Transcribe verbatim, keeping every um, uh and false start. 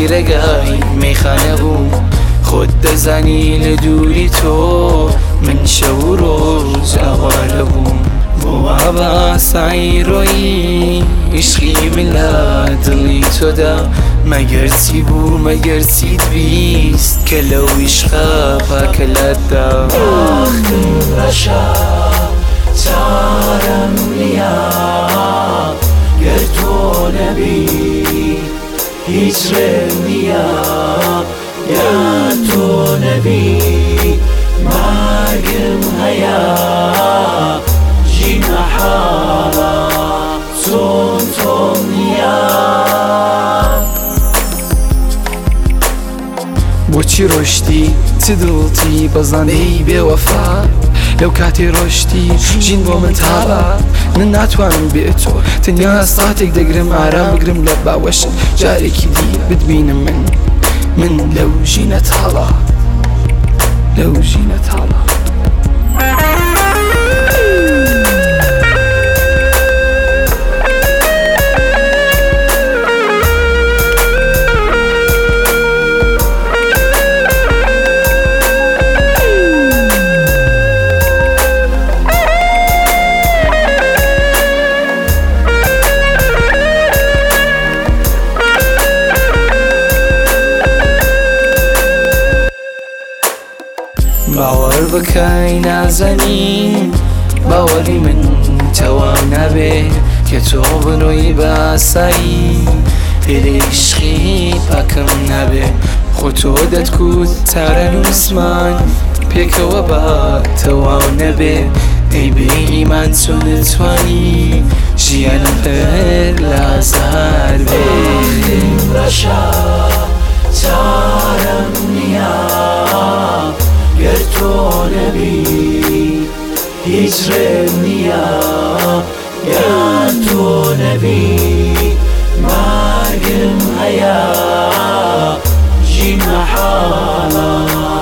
بەسەری ڕێگای مەیخانە بووم خۆت دەزانی لە دووری تۆ من شەو و ڕۆژ ئاوارە بووم بۆ وا باسایی ڕۆیی عشقی من لە دڵی تۆدا مەگەر چی بوو مەگەر چیت بیست کە لەو عیشقە پاکە لەتدا وەختم بەشە چارەم نییە گەر تۆ نەبی هیچ ڕێم نییە یان تۆ نەبی مارگم هەیە ژین مەحاڵە چۆن تۆم نییە بۆچی ڕۆشتی چ دڵتی بەزانەی بێوەفا لەو کاتێ ڕۆشتی ژین بۆ من تاڵە من ناتوانم بێت تۆ تەنیا ساتێک دەگرم ئارام بگرم لە باوەشت جارێکی دی بتبینم من من لەو ژینە تاڵە لەو ژینە تاڵە باوەڕ بکەی نازەنی باوەڕی من تەواو نابێ کە تۆ بنۆی بە ئاسایی پێلەی عشقی پاکەم نابێ خۆ تۆ دەتکوت تارە نووسمان پێکەوە بە تەواو نەبێ ئەی بێ ئیمان چۆن دەتوانی ژیانم پێر لە ئازار بێ وەختم بەشە چارەم نییە گەر تۆ نەبی هیچ ڕێم نییە یان تۆ نەبی مارگم هەیە ژین مەحاڵە